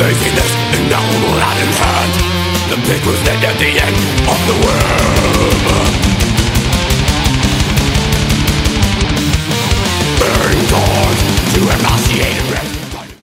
laziness and now blood in hand. The pig was dead at the end of the world.